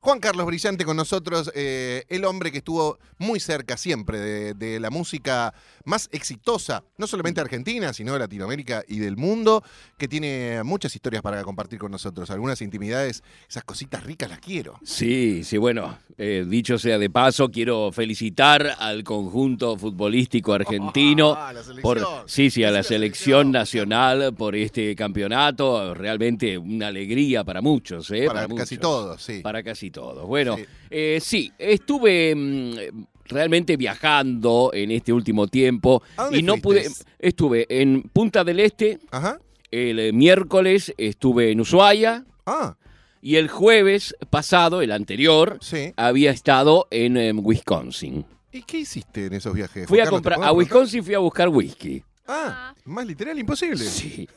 Juan Carlos Brillante con nosotros, el hombre que estuvo muy cerca siempre de la música más exitosa, no solamente de Argentina, sino de Latinoamérica y del mundo, que tiene muchas historias para compartir con nosotros, algunas intimidades, esas cositas ricas las quiero. Sí, bueno, dicho sea de paso, quiero felicitar al conjunto futbolístico argentino, a la selección. a la selección nacional por este campeonato, realmente una alegría para muchos, Para casi todos, sí. Para casi todos. Bueno, sí, estuve realmente viajando en este último tiempo y no pude. Estuve en Punta del Este. Ajá. El miércoles estuve en Ushuaia. Ah. Y el jueves pasado, el anterior, había estado en Wisconsin. ¿Y qué hiciste en esos viajes? Fui a comprar a Wisconsin, fui a buscar whisky. Más literal imposible. Sí.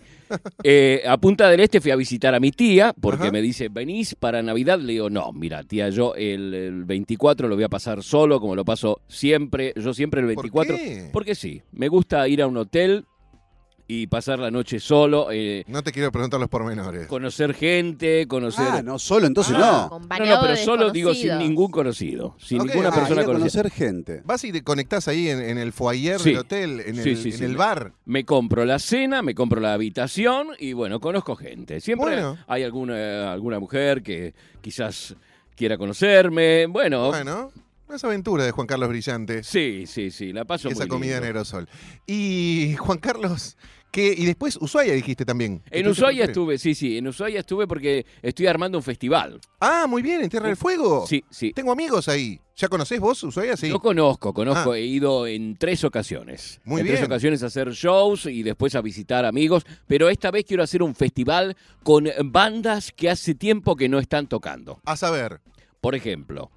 A Punta del Este fui a visitar a mi tía, porque me dice, ¿venís para Navidad? Le digo, no, mira, tía, yo el 24 lo voy a pasar solo, como lo paso siempre. Yo siempre el 24. ¿Por qué? Porque sí, me gusta ir a un hotel y pasar la noche solo. No te quiero preguntar los pormenores. Conocer gente, conocer... no, solo, entonces no. No, pero solo digo sin ningún conocido, sin ninguna persona conocida. Conocer gente. Vas y te conectás ahí en el foyer del hotel, en el bar. Me compro la cena, me compro la habitación y bueno, conozco gente. Siempre hay alguna mujer que quizás quiera conocerme. Bueno, unas aventuras de Juan Carlos Brillante. Sí, la paso muy esa comida lindo. en aerosol. Y Juan Carlos, y después Ushuaia dijiste también. En Ushuaia estuve, en Ushuaia estuve porque estoy armando un festival. Ah, muy bien, en Tierra del Fuego. Sí. Tengo amigos ahí. ¿Ya conocés vos Ushuaia? Sí. Yo conozco, he ido en 3 ocasiones. Muy en bien. 3 ocasiones a hacer shows y después a visitar amigos, pero esta vez quiero hacer un festival con bandas que hace tiempo que no están tocando. A saber. Por ejemplo,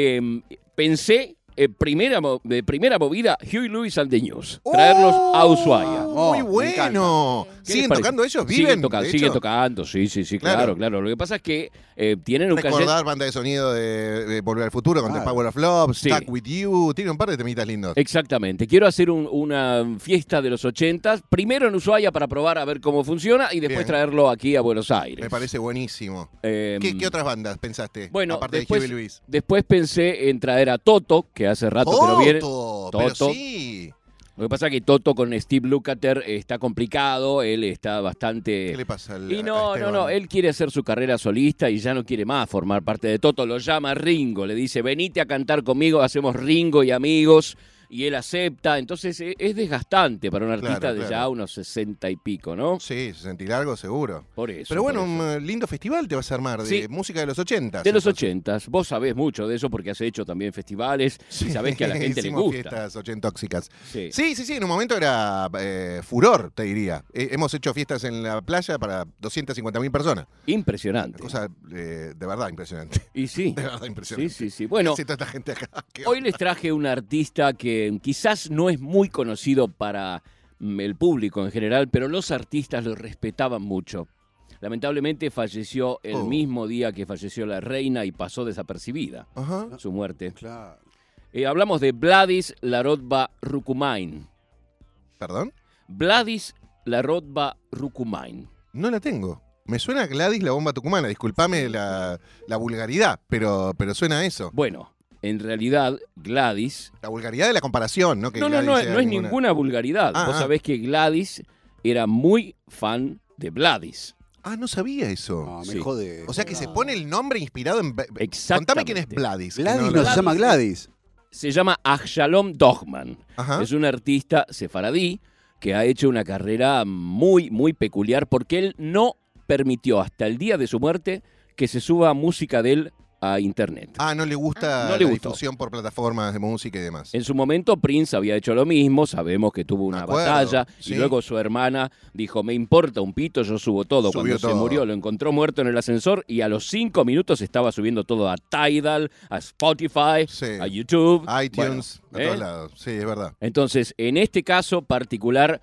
pensé, primera movida, Huey Lewis and the News. Traerlos a Ushuaia. Muy bueno. ¿Siguen tocando ellos? ¿Viven? Siguen tocando, sí, claro. Lo que pasa es que tienen un Recordar banda de sonido de Volver al Futuro con The Power of Love, Stuck With You. Tiene un par de temitas lindos. Exactamente. Quiero hacer una fiesta de los 80s, primero en Ushuaia para probar a ver cómo funciona y después traerlo aquí a Buenos Aires. Me parece buenísimo. ¿Qué otras bandas pensaste? Bueno, aparte de Huey Lewis. Después pensé en traer a Toto, que hace rato que no viene. Pero sí. Lo que pasa es que Toto con Steve Lukather está complicado, él está bastante... ¿Qué le pasa a no, él quiere hacer su carrera solista y ya no quiere más formar parte de Toto, lo llama Ringo, le dice, venite a cantar conmigo, hacemos Ringo y amigos, y él acepta, entonces es desgastante para un artista de ya unos 60 y pico, ¿no? Sí, 60 y largo seguro. Por eso. Pero bueno, un lindo festival te vas a armar de música de los 80s. De los 80s. Vos sabés mucho de eso porque has hecho también festivales y sabés que a la gente le gusta. Fiestas ochentóxicas. Sí, en un momento era furor, te diría. Hemos hecho fiestas en la playa para 250.000 personas. Impresionante. Una cosa de verdad impresionante. Y sí. De verdad impresionante. Sí. Bueno, toda esta gente acá. Hoy les traje un artista que quizás no es muy conocido para el público en general, pero los artistas lo respetaban mucho. Lamentablemente falleció el mismo día que falleció la reina y pasó desapercibida su muerte. Claro. Hablamos de Vladis Larodba Rukumain. ¿Perdón? Vladis Larodba Rukumain. No la tengo. Me suena a Gladys la bomba tucumana. Disculpame la vulgaridad, pero suena a eso. Bueno, en realidad, Gladys... La vulgaridad de la comparación, ¿no? Que No es ninguna vulgaridad. Vos sabés que Gladys era muy fan de Vladis. Ah, no sabía eso. No, me jode. O sea que se pone el nombre inspirado en... Exactamente. Contame quién es Vladis. Gladys no se llama Gladys. Se llama Avshalom Dochman. Ajá. Es un artista sefaradí que ha hecho una carrera muy, muy peculiar porque él no permitió hasta el día de su muerte que se suba música de él a internet. No le gusta la difusión por plataformas de música y demás. En su momento Prince había hecho lo mismo, sabemos que tuvo una batalla y luego su hermana dijo, me importa un pito, yo subo todo. Cuando se murió lo encontró muerto en el ascensor y a los 5 minutos estaba subiendo todo a Tidal, a Spotify, a YouTube. iTunes, a todos lados. Sí, es verdad. Entonces, en este caso particular,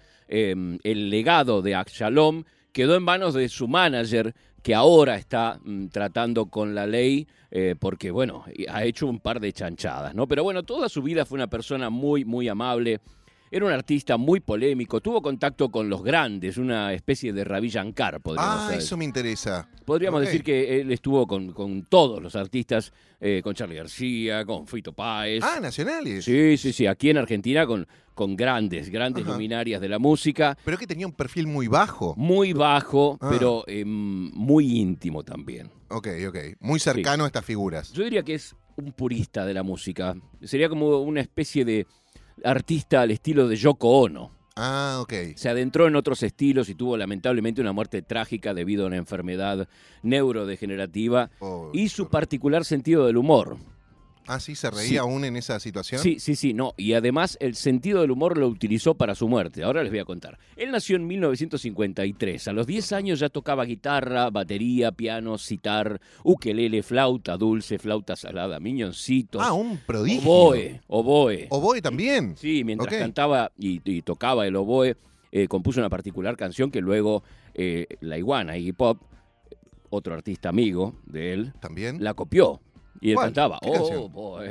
el legado de Avshalom quedó en manos de su manager, que ahora está tratando con la ley porque, bueno, ha hecho un par de chanchadas, ¿no? Pero bueno, toda su vida fue una persona muy, muy amable. Era un artista muy polémico, tuvo contacto con los grandes, una especie de Ravi Shankar, podríamos decir. Eso me interesa. Podríamos Ok. decir que él estuvo con todos los artistas, con Charly García, con Fito Páez. Nacionales. Sí, aquí en Argentina con grandes Ajá. luminarias de la música. Pero que tenía un perfil muy bajo. Muy bajo, Ah. pero muy íntimo también. Ok. Muy cercano a estas figuras. Yo diría que es un purista de la música. Sería como una especie de artista al estilo de Yoko Ono. Ok. Se adentró en otros estilos y tuvo lamentablemente una muerte trágica debido a una enfermedad neurodegenerativa Oh, y su particular sentido del humor. Sí, se reía Sí. aún en esa situación. Sí, no. Y además el sentido del humor lo utilizó para su muerte. Ahora les voy a contar. Él nació en 1953. A los 10 años ya tocaba guitarra, batería, piano, sitar, ukelele, flauta dulce, flauta salada, miñoncitos, Un prodigio. oboe. Oboe también. Sí, mientras Ok. cantaba y tocaba el oboe, compuso una particular canción que luego La Iguana, Iggy Pop, otro artista amigo de él, También. la copió. Y él ¿Cuál? cantaba, ¿Qué canción?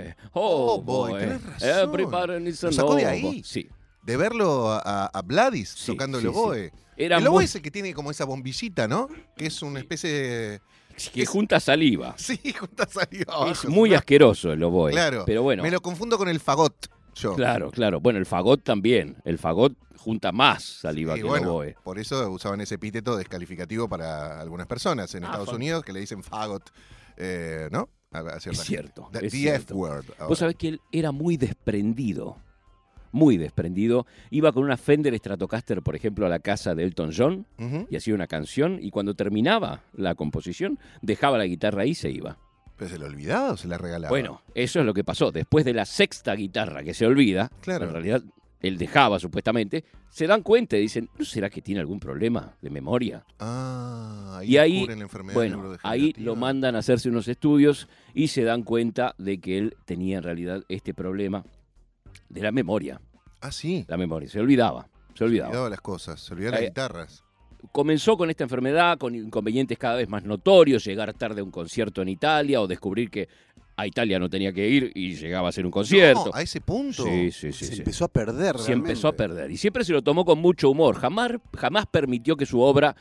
oh boy, tenés razón. everybody needs a Lo sacó de know. ahí. Sí, De verlo a Vladis Sí, tocando sí, el oboe. era El oboe muy, es el que tiene como esa bombillita, ¿no? Que es una especie de... que junta saliva. Sí, junta saliva abajo. Es muy asqueroso el oboe. Claro. Pero bueno, Me lo confundo con el fagot, yo. claro. Bueno, el fagot también. El fagot junta más saliva Y que el bueno, oboe. por eso usaban ese epíteto descalificativo para algunas personas en Estados Unidos que le dicen fagot, ¿no? A Es cierta cierto. gente. es The cierto. F-word. Vos sabés que él era muy desprendido. Muy desprendido. Iba con una Fender Stratocaster, por ejemplo, a la casa de Elton John Ujú. y hacía una canción. Y cuando terminaba la composición, dejaba la guitarra ahí y se iba. ¿Pero se le olvidaba o se la regalaba? Bueno, eso es lo que pasó. Después de la sexta guitarra que se olvida, Claro. en realidad él dejaba supuestamente, se dan cuenta y dicen, ¿no será que tiene algún problema de memoria? Ahí Y ahí, descubren la enfermedad bueno, ahí neurodegenerativa. lo mandan a hacerse unos estudios y se dan cuenta de que él tenía en realidad este problema de la memoria. Sí. La memoria, se olvidaba. Se olvidaba las cosas, se olvidaba las Eh, guitarras. Comenzó con esta enfermedad, con inconvenientes cada vez más notorios, llegar tarde a un concierto en Italia o descubrir que a Italia no tenía que ir y llegaba a hacer un concierto. No, a ese punto. Sí. Se empezó a perder Se realmente. empezó a perder. Y siempre se lo tomó con mucho humor. Jamás permitió que su obra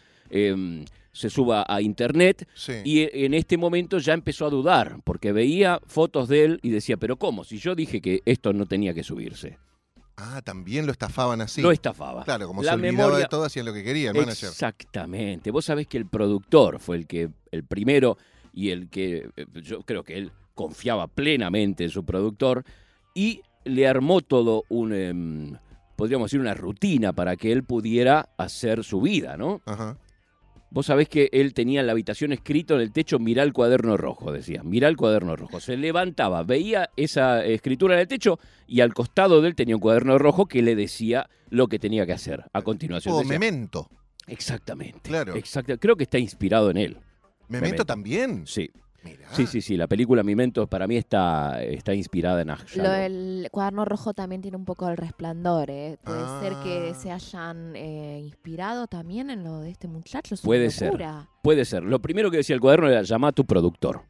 se suba a internet. Sí. Y en este momento ya empezó a dudar, porque veía fotos de él y decía, pero ¿cómo? Si yo dije que esto no tenía que subirse. También lo estafaban así. Lo estafaba. Claro, como La se olvidaba memoria- de todo, hacían lo que quería el manager. Exactamente. Vos sabés que el productor fue el primero y el que yo creo que él confiaba plenamente en su productor y le armó todo podríamos decir, una rutina para que él pudiera hacer su vida, ¿no? Ajá. Vos sabés que él tenía en la habitación escrito en el techo, mirá el cuaderno rojo, decía, mirá el cuaderno rojo. Se levantaba, veía esa escritura en el techo y al costado de él tenía un cuaderno rojo que le decía lo que tenía que hacer a continuación. O Decía, Memento. exactamente. Claro. Creo que está inspirado en él. Memento también. Sí. Mirá. Sí. La película Memento para mí está inspirada en Lo Shalom. del cuaderno rojo también tiene un poco el resplandor, ¿eh? Puede ser que Ah. se hayan inspirado también en lo de este muchacho. Es una Puede ser. locura. Puede ser. Lo primero que decía el cuaderno era llama a tu productor.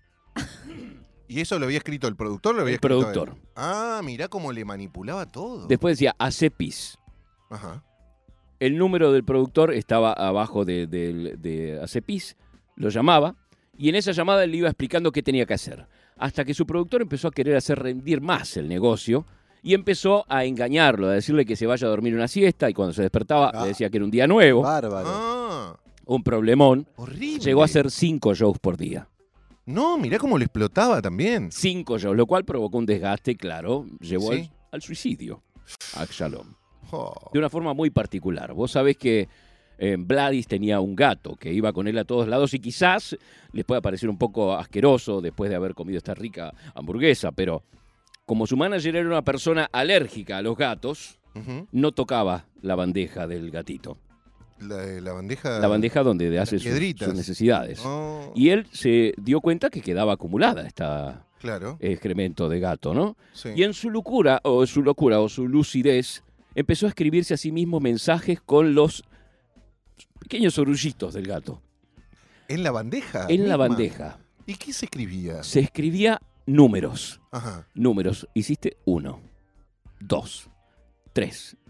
¿Y eso lo había escrito el productor? ¿Lo había El escrito productor. él? Mirá cómo le manipulaba todo. Después decía hace pis. Ajá. El número del productor estaba abajo de Acepis, lo llamaba, y en esa llamada le iba explicando qué tenía que hacer. Hasta que su productor empezó a querer hacer rendir más el negocio y empezó a engañarlo, a decirle que se vaya a dormir una siesta, y cuando se despertaba le decía que era un día nuevo, Bárbaro. un problemón. Horrible. Llegó a hacer 5 shows por día. No, mirá cómo lo explotaba también. 5 shows, lo cual provocó un desgaste, claro, llevó Sí. al suicidio, a Shalom. Oh. De una forma muy particular. Vos sabés que Vladis tenía un gato que iba con él a todos lados y quizás les pueda parecer un poco asqueroso después de haber comido esta rica hamburguesa, pero como su manager era una persona alérgica a los gatos, Ujú. no tocaba la bandeja del gatito. La bandeja. La bandeja donde hace sus piedritas. necesidades. Oh, Y él se dio cuenta que quedaba acumulada esta claro. excremento de gato, ¿no? Sí. Y en su locura o su lucidez, empezó a escribirse a sí mismo mensajes con los pequeños orullitos del gato. ¿En la bandeja? En la misma? bandeja ¿Y qué se escribía? se escribía números. Ajá. Números. Hiciste 1, 2, 3,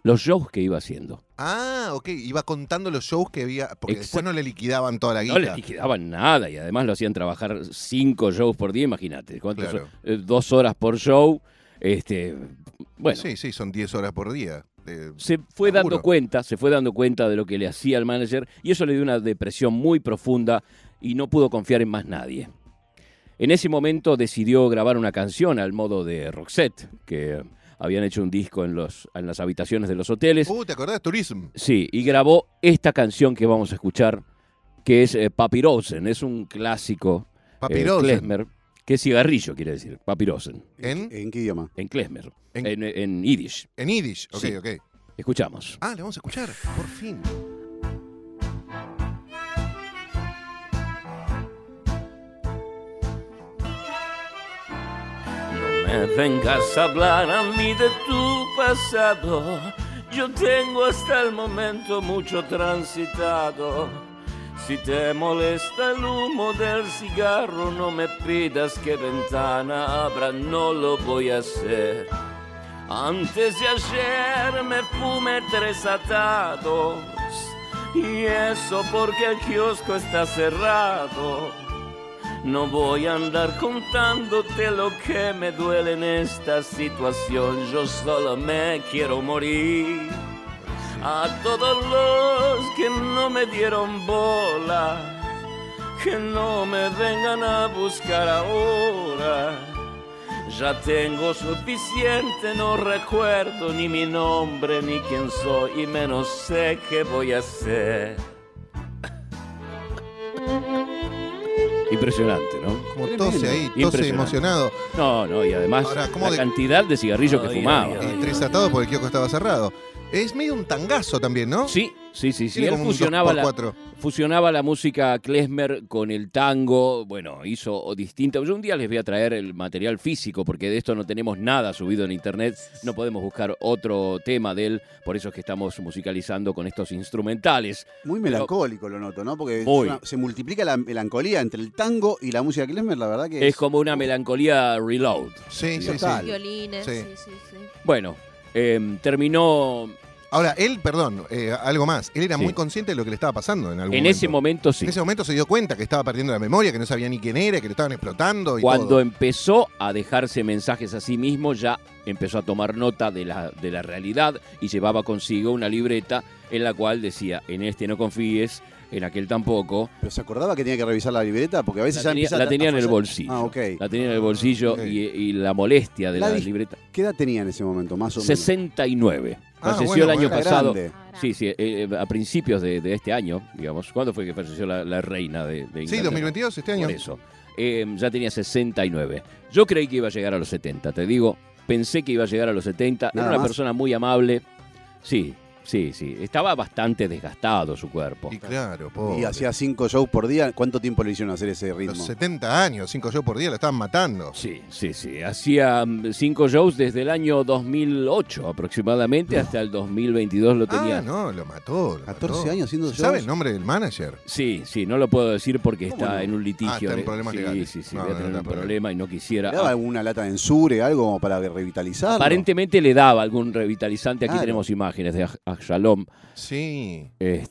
los shows que iba haciendo. Ah, ok, iba contando los shows que había, porque Exacto. después no le liquidaban toda la guita. No le liquidaban nada y además lo hacían trabajar 5 shows por día, imagínate. ¿Cuántos Claro. son? 2 horas por show. Bueno, Sí, son 10 horas por día. se fue Laburo. dando cuenta de lo que le hacía al manager y eso le dio una depresión muy profunda y no pudo confiar en más nadie. En ese momento decidió grabar una canción al modo de Roxette, que habían hecho un disco en las habitaciones de los hoteles. ¿Te acordás? Tourism. Sí, y grabó esta canción que vamos a escuchar, que es Papyrosen, es un clásico Papyrosen. klezmer, que es cigarrillo, quiere decir, Papyrosen, ¿En qué idioma? en klezmer, En- en yiddish. En Yiddish. Ok, Sí. ok. Escuchamos. Ah, le vamos a escuchar, por fin. Me vengas a hablar a mí de tu pasado. Yo tengo hasta el momento mucho transitado. Si te molesta el humo del cigarro, no me pidas que ventana abra, no lo voy a hacer. Antes de ayer me fumé 3 atados, y eso porque el kiosco está cerrado. No voy a andar contándote lo que me duele en esta situación. Yo solo me quiero morir. A todos los que no me dieron bola, que no me vengan a buscar ahora. Ya tengo suficiente, no recuerdo ni mi nombre ni quién soy, y menos sé qué voy a hacer. Impresionante, ¿no? Como tose ahí, tose Impresionante. emocionado. No, y además Ahora, ¿cómo la de- cantidad de cigarrillos que fumaba. Y 3 atados porque el kiosco estaba cerrado. Es medio un tangazo también, ¿no? Sí. Tiene Él como un fusionaba 2x4. fusionaba la música klezmer con el tango. Bueno, hizo distinta. Yo un día les voy a traer el material físico porque de esto no tenemos nada subido en internet. No podemos buscar otro tema de él. Por eso es que estamos musicalizando con estos instrumentales. Muy melancólico lo noto, ¿no? Porque Muy. se multiplica la melancolía entre el tango y la música klezmer, la verdad que Es como una melancolía reload. Sí, sí, Total. sí. Violines, Sí. sí. Bueno, terminó. Ahora, él, perdón, algo más. Él era Sí. muy consciente de lo que le estaba pasando en algún En momento. ese momento sí. En ese momento se dio cuenta que estaba perdiendo la memoria, que no sabía ni quién era, que le estaban explotando y Cuando todo. empezó a dejarse mensajes a sí mismo, ya empezó a tomar nota de la realidad y llevaba consigo una libreta en la cual decía, en este no confíes, en aquel tampoco. Pero se acordaba que tenía que revisar la libreta porque a veces ya empieza La a tenía en el fallar. bolsillo. Ah, ok. La tenía en el bolsillo Ok. y la molestia de La la dis- libreta. ¿Qué edad tenía en ese momento, más o menos? 69. Ah, Falleció bueno, el año Era pasado. grande. Sí, a principios de este año, digamos. ¿Cuándo fue que falleció la reina de Sí, Inglaterra? 2022, este año. Por eso. Ya tenía 69. Yo creí que iba a llegar a los 70, te digo. Pensé que iba a llegar a los 70. Nada Era una más. persona muy amable. Sí. Estaba bastante desgastado su cuerpo. Y claro, pobre. Y hacía 5 shows por día. ¿Cuánto tiempo le hicieron hacer ese ritmo? Los 70 años, 5 shows por día, lo estaban matando. Sí. Hacía 5 shows desde el año 2008 aproximadamente hasta el 2022 lo tenía. Ah, no, lo mató. 14 años haciendo ¿Se sabe shows. el nombre del manager? Sí, no lo puedo decir porque ¿Cómo está no? en un litigio. Ah, está en problemas sí, legales. Sí, No, voy a no, tener no, un problema. problema y no quisiera. ¿Le daba alguna lata de ensure, algo como para revitalizarlo? Aparentemente le daba algún revitalizante. Aquí Claro. tenemos imágenes de Shalom. Sí.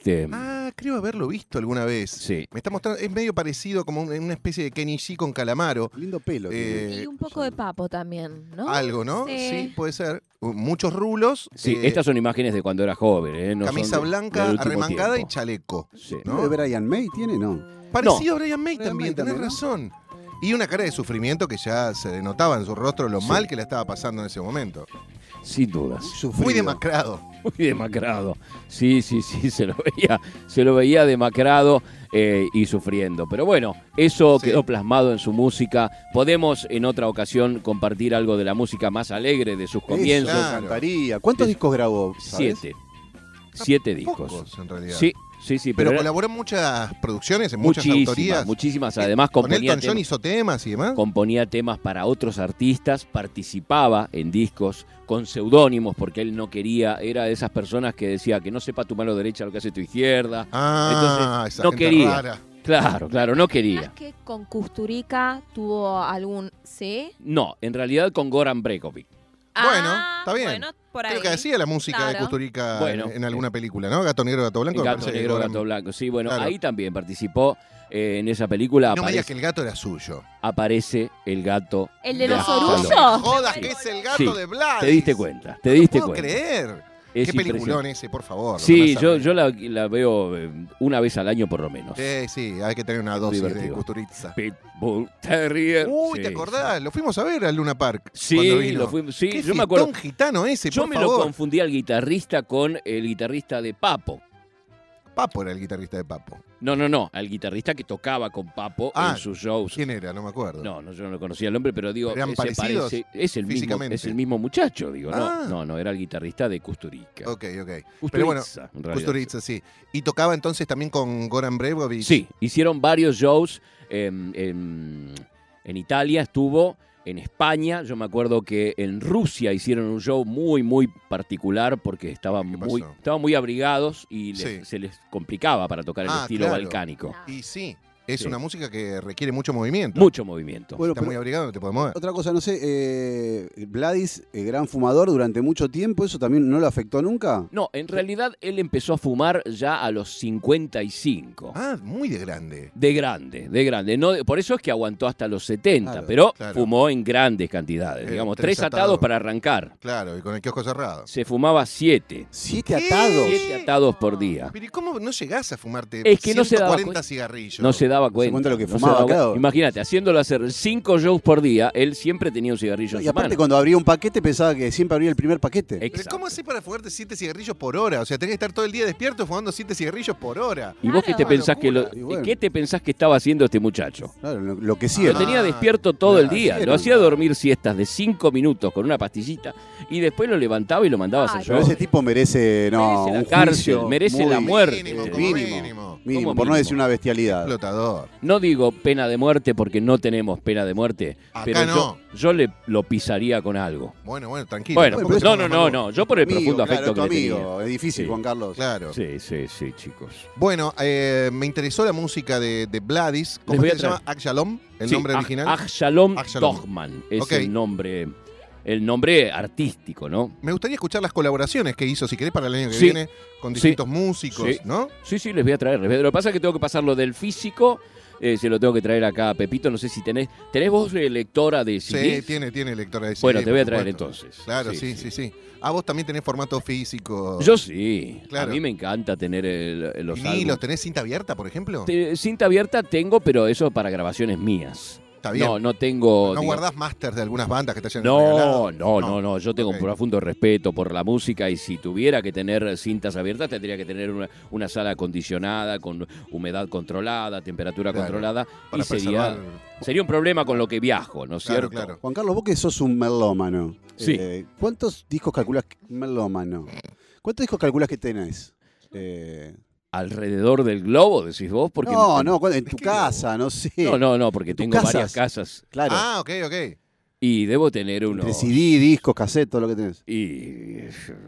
Creo haberlo visto alguna vez. Sí. Me está mostrando, es medio parecido como una especie de Kenny G con Calamaro. Lindo pelo. tiene. Y un poco de papo también, ¿no? Algo, ¿no? Sí, puede ser. Muchos rulos. Sí, estas son imágenes de cuando era joven. No son camisa blanca, del último arremangada tiempo. y chaleco. Sí. ¿no? ¿No de Brian May tiene? No. Parecido a Brian May Brian también, May tenés también, ¿no? razón. Y una cara de sufrimiento que ya se denotaba en su rostro lo Sí. mal que le estaba pasando en ese momento. Sin dudas. Sufrido. Muy demacrado. Muy demacrado. Sí, se lo veía demacrado y sufriendo. Pero bueno, eso Sí. quedó plasmado en su música. Podemos en otra ocasión compartir algo de la música más alegre de sus comienzos. Eso, Claro. cantaría. ¿Cuántos Es- discos grabó? ¿sabes? 7 discos. Pocos, en realidad. Sí, Pero era- colaboró en muchas producciones, en muchas autorías. muchísimas. Además Con componía Elton John hizo temas y demás. componía temas para otros artistas, participaba en discos con seudónimos porque él no quería, era de esas personas que decía que no sepa tu mano derecha lo que hace tu izquierda. Ah, esa no gente quería. rara. Claro, no quería. ¿Más que con Kusturica tuvo algún... ¿Sí? No, en realidad con Goran Bregovic. Bueno, está bien. Bueno, por ahí. Creo que hacía la música de Claro. Kusturica Bueno, en alguna película, ¿no? Gato Negro, Gato Blanco. me Gato parece, Negro, ahora- Gato Blanco. Sí, bueno, Claro. ahí también participó en esa película. No me digas Aparece, que el gato era suyo. aparece el gato. ¿El de de los Absalom. orullos? No, jodas Sí. que es el gato Sí. de Blas. Te diste cuenta, te No diste puedo cuenta. creer. Es Qué peliculón impresionante. ese, por favor. Sí, lo que yo la veo una vez al año por lo menos. Sí, hay que tener una dosis de Divertido. Kusturica. Pitbull Terrier. Uy, Sí, ¿te acordás? Lo fuimos a ver al Luna Park. cuando Sí, vino. lo fuimos. Sí, Qué yo me acuerdo. fiestón gitano ese, Yo por me favor. lo confundí al guitarrista con el guitarrista de Papo. Papo era el guitarrista de Papo. No, al guitarrista que tocaba con Papo Ah, en sus shows. ¿Quién era? No me acuerdo. No, yo no lo conocía el nombre, pero digo, ¿Eran ese parecidos es el mismo, físicamente? es el mismo muchacho, digo, Ah. no, era el guitarrista de Kusturica. Ok. Kusturica, Pero bueno, en realidad. Kusturica, sí. Y tocaba entonces también con Goran Bregovic. Sí, hicieron varios shows en Italia, estuvo en España. Yo me acuerdo que en Rusia hicieron un show muy, muy particular porque estaban pasó? muy abrigados y Sí. se les complicaba para tocar el estilo claro. balcánico. Y sí, es Sí. una música que requiere mucho movimiento. Mucho movimiento. Bueno, Está pero muy abrigado, no te puedes mover. otra cosa, no sé, Vladis, gran fumador durante mucho tiempo, ¿eso también no lo afectó nunca? No, en realidad él empezó a fumar ya a los 55. Ah, muy de grande. De grande. No, por eso es que aguantó hasta los 70, Claro, pero claro. fumó en grandes cantidades. Digamos, 3 atados para arrancar. Claro, y con el kiosco cerrado. Se fumaba 7. 7 ¿Qué? atados. 7 atados por día. Pero ¿y cómo no llegás a fumarte Es que no se daba 140 cuenta. cigarrillos? No se daba cuenta. cuenta lo que no se fumaba, daba cuenta. claro. Imagínate, haciéndolo hacer 5 shows por día, él siempre tenía un cigarrillo en Y su aparte mano. cuando abría un paquete pensaba que siempre abría el primer paquete. ¿Pero Exacto. cómo haces para fumarte 7 cigarrillos por hora? O sea, tenés que estar todo el día despierto fumando 7 cigarrillos por hora. ¿Y vos qué te Claro. pensás que Locura. Y bueno. qué te pensás que estaba haciendo este muchacho? Claro, lo que sí Lo era. tenía despierto todo el claro, día. sí, Lo era. hacía dormir siestas de 5 minutos con una pastillita y después lo levantaba y lo mandaba a hacer Ay, Pero shows. ese tipo merece, no, Merece la un cárcel, juicio merece muy la muerte. Mínimo, como mínimo. mínimo. Mínimo, ¿Cómo por no mínimo? decir una bestialidad. Explotador. No digo pena de muerte porque no tenemos pena de muerte, Acá pero no. yo lo pisaría con algo. Bueno, tranquilo. Bueno, tampoco pero te no, pongas mal. yo por el Amigo, profundo claro, afecto tu que le tenía. amigo. Es difícil, Sí. Juan Carlos. Claro. Sí, chicos. Bueno, me interesó la música de Vladis. ¿Cómo voy se a traer. llama? Akshalom, el Sí, nombre original. Akshalom Akshalom. Dogman es Ok. el nombre artístico, ¿no? Me gustaría escuchar las colaboraciones que hizo, si querés, para el año que Sí. viene, con distintos músicos, Sí. ¿no? Sí, les voy a traer. Lo que pasa es que tengo que pasarlo del físico, se lo tengo que traer acá a Pepito. No sé si tenés vos lectora de Sí, CDs. tiene lectora de CD. Bueno, te voy a por traer supuesto. entonces. Claro, sí. Ah, vos también tenés formato físico. Yo sí. Claro. A mí me encanta tener los Vinilos, álbumes. ¿tenés cinta abierta, por ejemplo? Cinta abierta tengo, pero eso para grabaciones mías. Está bien. No tengo. ¿No digamos- guardás masters de algunas bandas que te hayan No, regalado? no. Yo tengo Ok. un profundo respeto por la música y si tuviera que tener cintas abiertas tendría que tener una sala acondicionada, con humedad controlada, temperatura Claro, controlada para y sería preservar. un problema con lo que viajo, ¿no es Claro, cierto? claro. Juan Carlos, vos que sos un melómano. Sí. ¿Cuántos discos calculás melómano? ¿Cuántos discos calculás que tenés? Alrededor del globo, decís vos, porque En tu casa, no sé. no, porque ¿En tus tengo varias casas? casas Claro. Ah, ok. y debo tener unos Entre CD, discos, cassette, todo lo que tenés. y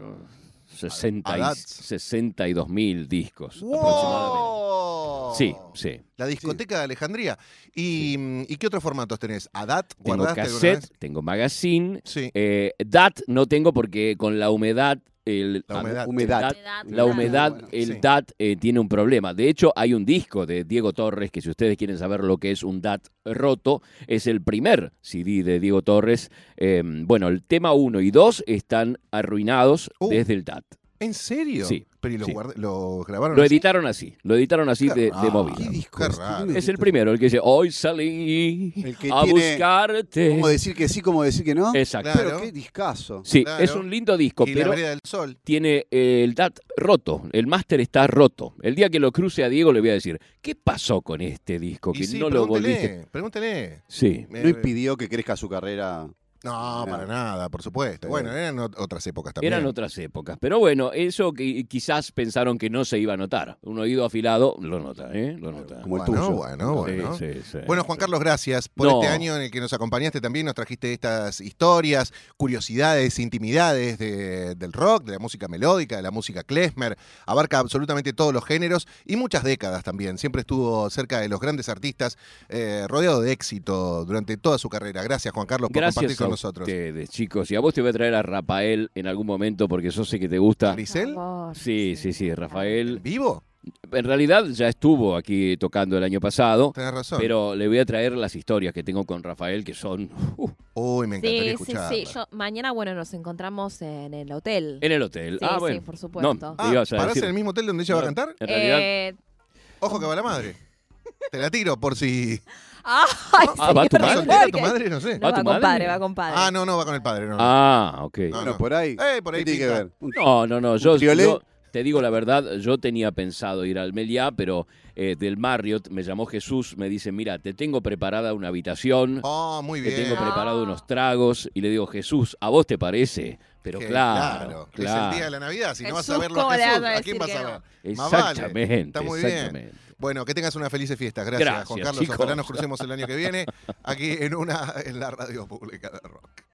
'Adats. 62.000 discos aproximadamente. ¡Wow! Sí. La discoteca de Alejandría. ¿Y qué otros formatos tenés? ¿ADAT? Tengo ¿Guardaste alguna cassette, vez? tengo magazine. Sí. DAT no tengo porque con la humedad. La humedad. Humedad. La humedad, Bueno, el sí. DAT tiene un problema. De hecho, hay un disco de Diego Torres, que si ustedes quieren saber lo que es un DAT roto, es el primer CD de Diego Torres. Bueno, el tema 1 y 2 están arruinados desde el DAT. ¿En serio? Sí, Pero ¿y sí. los grabaron Lo así? editaron así Qué de raro. movida. ¿Qué disco Qué es? raro. Es el primero, el que dice, hoy salí El que a tiene- buscarte. ¿Cómo decir que sí, cómo decir que no? Exacto. Claro. Pero qué discazo. Sí, Claro. es un lindo disco, Y pero La Vereda del Sol. tiene el DAT roto. El máster está roto. El día que lo cruce a Diego le voy a decir, ¿qué pasó con este disco? Y Que sí, no lo volviste. pregúntele. Sí. No impidió que crezca su carrera. No, para nada, por supuesto. Pero- Bueno, eran otras épocas también. Eran otras épocas. Pero bueno, eso que quizás pensaron que no se iba a notar. Un oído afilado lo nota, ¿eh? Lo nota. Como el Bueno, tuyo. bueno. Sí. Bueno, Juan Carlos, gracias por No. este año en el que nos acompañaste también. Nos trajiste estas historias, curiosidades, intimidades del rock, de la música melódica, de la música klezmer. Abarca absolutamente todos los géneros y muchas décadas también. Siempre estuvo cerca de los grandes artistas, rodeado de éxito durante toda su carrera. Gracias, Juan Carlos, por Gracias compartir a con nosotros. ustedes, chicos. Y a vos te voy a traer a Rafael en algún momento porque yo sé que te gusta. ¿Grisel? Sí, Rafael. ¿Vivo? En realidad ya estuvo aquí tocando el año pasado, Tenés razón. pero le voy a traer las historias que tengo con Rafael que son Uy, me encantaría Sí, escuchar. mañana, bueno, nos encontramos en el hotel. en el hotel. Sí, bueno. sí, por supuesto. No, te ibas a ¿Parás decir- en el mismo hotel donde ella va a cantar? En realidad, Ojo que va la madre. Te la tiro por si... ¡Ay, ¿va tu señor madre? ¿Soltera tu Jorge! madre? No sé. No, ¿Va va tu con madre? padre, va con padre. Ah, no va con el padre. No. ok. No, Bueno, por ahí. Por ahí ¿Qué tiene que pinta. ver? No, yo triolé? te digo la verdad, yo tenía pensado ir al Meliá, pero del Marriott me llamó Jesús, me dice, mira, te tengo preparada una habitación, Oh, muy te bien. tengo preparado unos tragos, y le digo, Jesús, ¿a vos te parece? Pero Que claro. Es el día de la Navidad. Si no vas a Jesús, verlo a ¿cómo le Jesús, vas a ¿a quién vas decir a que ver? no? Más vale. Exactamente, Está muy bien. exactamente. Bueno, que tengas unas felices fiestas. Gracias, Gracias, Juan Carlos. chicos. Ojalá nos crucemos el año que viene aquí en la radio pública de rock.